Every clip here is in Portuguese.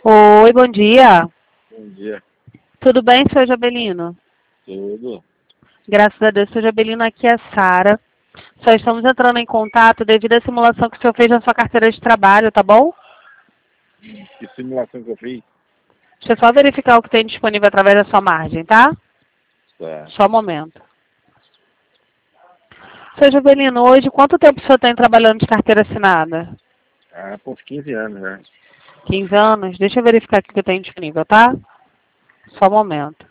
Oi, bom dia. Bom dia. Tudo bem, seu Jabelino? Tudo? Graças a Deus, seu Jabelino, aqui é a Sara. Só estamos entrando em contato devido à simulação que o senhor fez na sua carteira de trabalho, tá bom? Que simulação que eu fiz? Deixa eu só verificar o que tem disponível através da sua margem, tá? Tá. Só um momento. Seu Jabelino, hoje quanto tempo o senhor tem trabalhando de carteira assinada? Por uns 15 anos já. 15 anos? Deixa eu verificar aqui o que tem disponível, tá? Só um momento.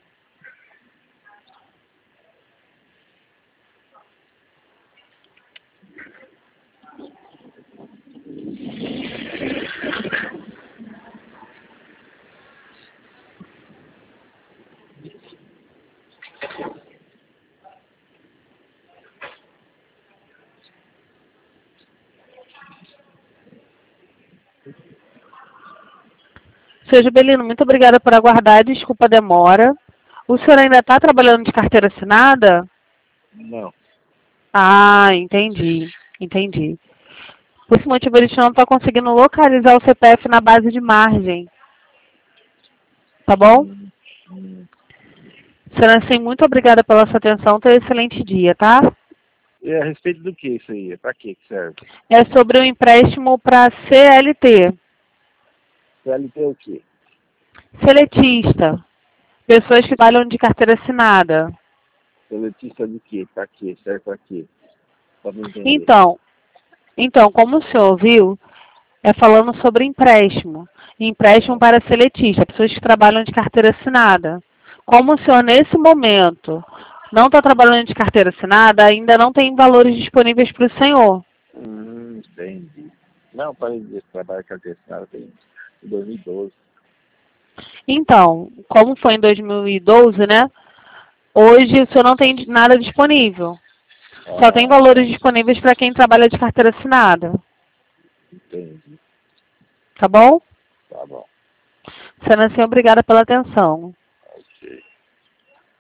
Seu Jabelino, muito obrigada por aguardar. Desculpa a demora. O senhor ainda está trabalhando de carteira assinada? Não. Ah, entendi. Entendi. Por esse motivo, eles não estão conseguindo localizar o CPF na base de margem. Tá bom? Senhora, assim, muito obrigada pela sua atenção. Tenha um excelente dia, tá? E a respeito do que isso aí? Pra que serve? É sobre o empréstimo para CLT. CLT é o quê? Seletista. Pessoas que trabalham de carteira assinada. Seletista de quê? Pra quê? Serve pra quê? Pra não entender. Então, como o senhor viu, é falando sobre empréstimo. Empréstimo para seletista, pessoas que trabalham de carteira assinada. Como o senhor, nesse momento, não está trabalhando de carteira assinada, ainda não tem valores disponíveis para o senhor. Entendi. Não, parei de trabalhar com a terceira tem em 2012. Então, como foi em 2012, né? Hoje o senhor não tem nada disponível. Só tem valores disponíveis para quem trabalha de carteira assinada. Entendi. Tá bom? Tá bom. Sendo assim, obrigada pela atenção.